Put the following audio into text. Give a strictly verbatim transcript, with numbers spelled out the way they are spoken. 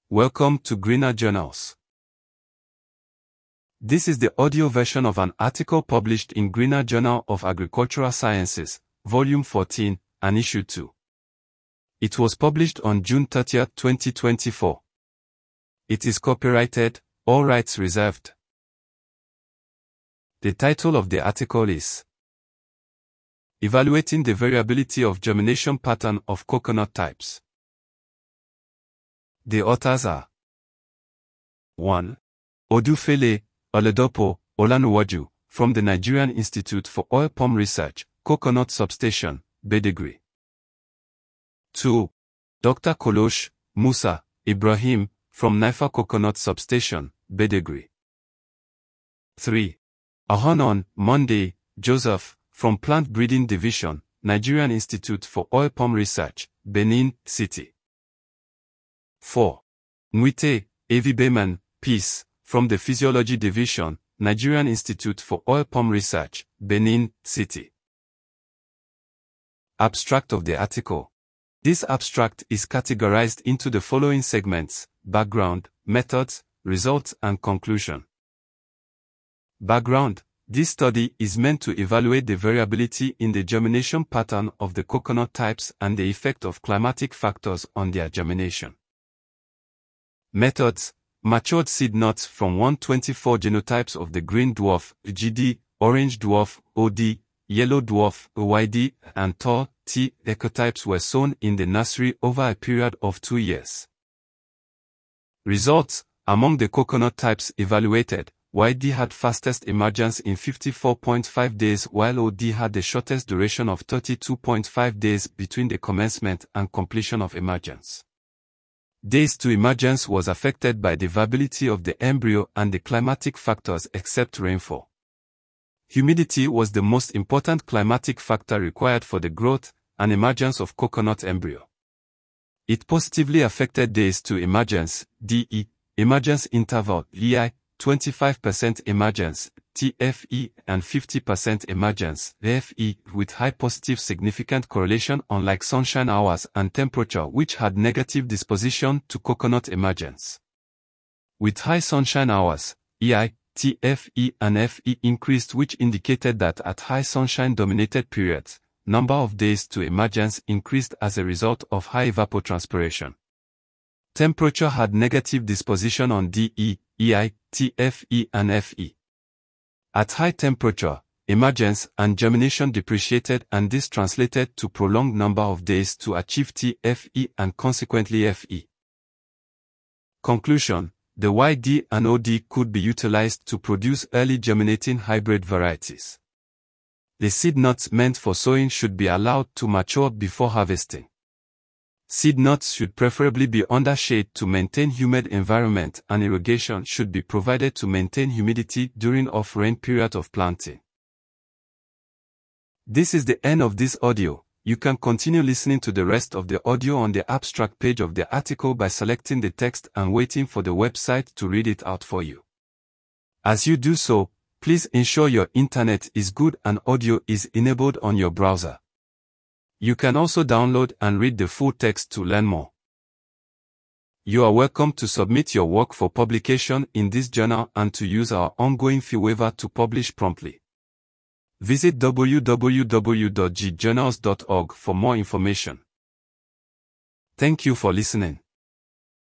Welcome to Greener Journals. This is the audio version of an article published in Greener Journal of Agricultural Sciences, Volume fourteen, and Issue two. It was published on June thirtieth, twenty twenty-four. It is copyrighted, all rights reserved. The title of the article is Evaluating the Variability of Germination Pattern of Coconut Types. The authors are one. Odufele Oladopo Olanuwaju, from the Nigerian Institute for Oil Palm Research, Coconut Substation, Badagry. two. Doctor Kolosh Musa Ibrahim, from Naifa Coconut Substation, Badagry. three. Ahonon Monday Joseph, from Plant Breeding Division, Nigerian Institute for Oil Palm Research, Benin City. four. Nwite Evibeman Peace, from the Physiology Division, Nigerian Institute for Oil Palm Research, Benin City. Abstract of the article. This abstract is categorized into the following segments: background, methods, results, and conclusion. Background. This study is meant to evaluate the variability in the germination pattern of the coconut types and the effect of climatic factors on their germination. Methods. Matured seed nuts from one hundred twenty-four genotypes of the green dwarf, G D, orange dwarf, O D, yellow dwarf, Y D, and tall, T, ecotypes were sown in the nursery over a period of two years. Results. Among the coconut types evaluated, Y D had fastest emergence in fifty-four point five days while O D had the shortest duration of thirty-two point five days between the commencement and completion of emergence. Days to emergence was affected by the viability of the embryo and the climatic factors except rainfall. Humidity was the most important climatic factor required for the growth and emergence of coconut embryo. It positively affected days to emergence, D E, emergence interval, E I, twenty-five percent emergence, T F E, and fifty percent emergence, F E, with high positive significant correlation unlike sunshine hours and temperature which had negative disposition to coconut emergence. With high sunshine hours, E I, T F E, and F E increased, which indicated that at high sunshine-dominated periods, number of days to emergence increased as a result of high evapotranspiration. Temperature had negative disposition on D E, E I, T F E, and F E. At high temperature, emergence and germination depreciated, and this translated to prolonged number of days to achieve T F E and consequently F E. Conclusion. The Y D and O D could be utilized to produce early germinating hybrid varieties. The seed nuts meant for sowing should be allowed to mature before harvesting. Seed nuts should preferably be under shade to maintain humid environment, and irrigation should be provided to maintain humidity during off-rain period of planting. This is the end of this audio. You can continue listening to the rest of the audio on the abstract page of the article by selecting the text and waiting for the website to read it out for you. As you do so, please ensure your internet is good and audio is enabled on your browser. You can also download and read the full text to learn more. You are welcome to submit your work for publication in this journal and to use our ongoing fee waiver to publish promptly. Visit w w w dot g journals dot org for more information. Thank you for listening.